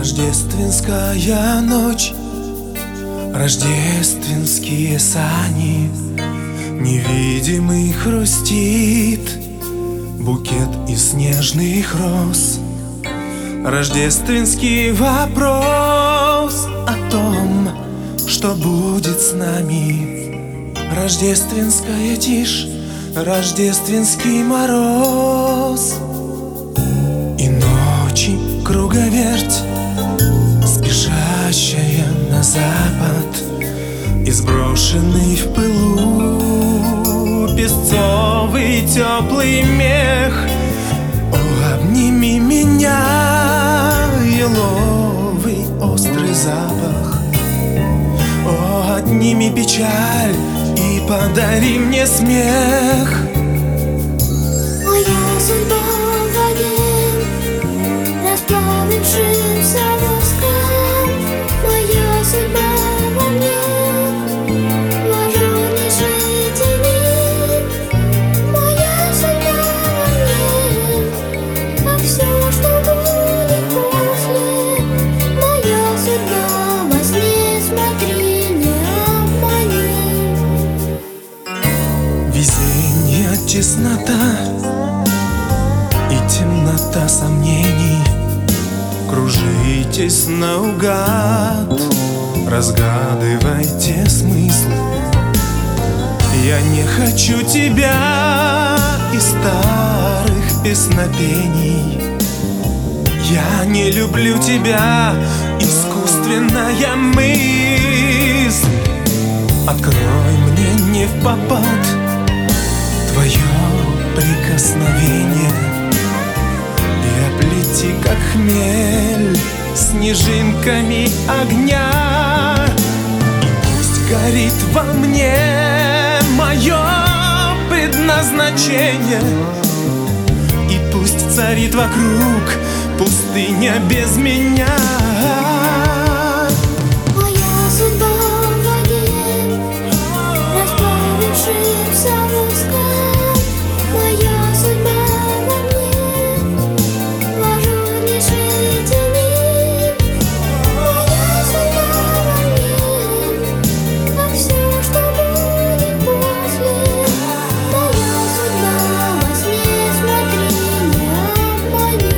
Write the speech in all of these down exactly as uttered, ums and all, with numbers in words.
Рождественская ночь, рождественские сани, невидимый хрустит букет из снежных роз. Рождественский вопрос о том, что будет с нами. Рождественская тишь, рождественский мороз и ночи круговерть, спешащая на запад, и сброшенный в пылу песцовый теплый мех. О, обними меня, еловый острый запах. О, отними печаль и подари мне смех. Моя судьба в воде, расплавившимся воском. Моя судьба во мне, в ажурнейшей тени. Моя судьба во мне, а все, что будет после. Моя судьба во сне, смотри, не обмани. Везенье, теснота и темнота сомнений. Кружитесь наугад, разгадывайте смысл. Я не хочу тебя из старых песнопений. Я не люблю тебя, искусственная мысль. Открой мне не впопад твое прикосновение и оплети, как хмель, снежинками огня. И пусть горит во мне мое предназначение, и пусть царит вокруг пустыня без меня. Моя судьба в воде, расплавившимся воском. Моя судьба во мне, в ажурнейшей тени. Моя судьба во мне, а все, что будет после. Моя судьба во сне, смотри, не обмани.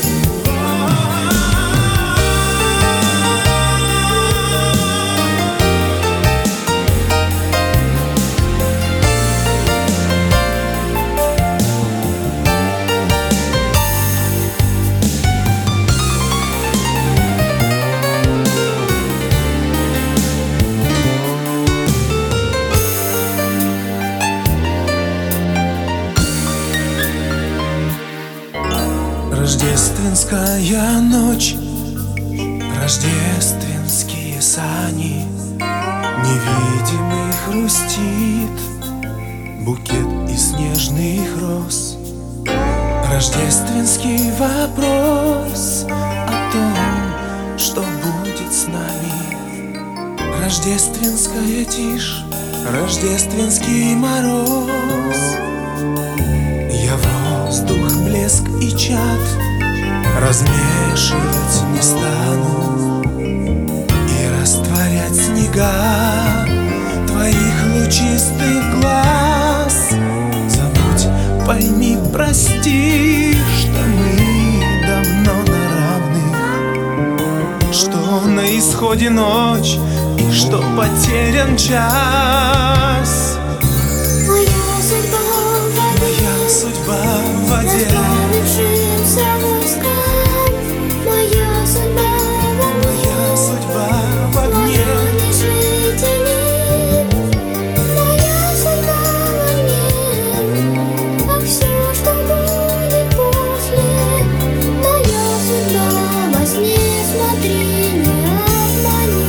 Рождественская ночь, рождественские сани, невидимый хрустит букет из снежных роз. Рождественский вопрос о том, что будет с нами. Рождественская тишь, рождественский мороз. Я воздух, блеск и чад размешивать не стану и растворять снега твоих лучистых глаз. Забудь, пойми, прости, что мы давно на равных, что на исходе ночь и что потерян час. Моя судьба в воде, Моя судьба в воде, расплавившимся воском. Моя судьба во мне, моя судьба в в огне. ажурнейшей тени. Моя судьба во мне, а все, что будет после. Моя судьба во сне, смотри, не обмани.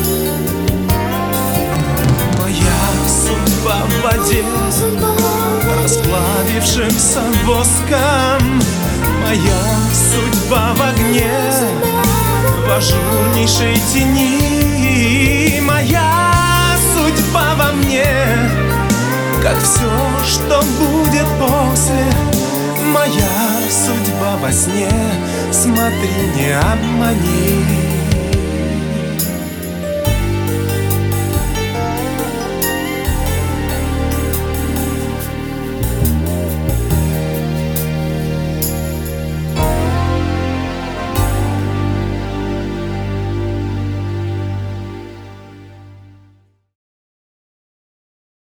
Моя судьба в воде, Судьба в воде, расплавившимся воском. Моя судьба в огне, в ажурнейшей тени. Моя судьба во мне, как все, что будет после. Моя судьба во сне, смотри, не обмани.